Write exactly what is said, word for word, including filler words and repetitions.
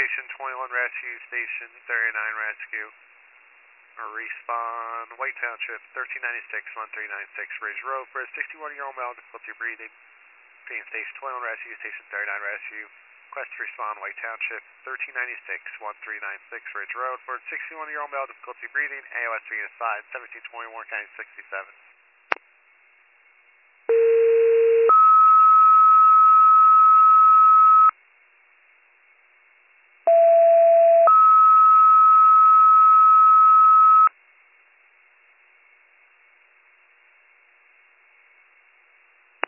Station twenty-one Rescue, Station thirty-nine Rescue. Respawn, White Township, thirteen ninety-six, thirteen ninety-six, Ridge Road, for a sixty-one-year-old male with difficulty breathing. Phoenix Station twenty-one Rescue, Station thirty-nine Rescue. Request to respond, White Township, thirteen ninety-six, thirteen ninety-six, Ridge Road, for a sixty-one-year-old male with difficulty breathing. A O S three assigned, seventeen twenty-one, County sixty-seven.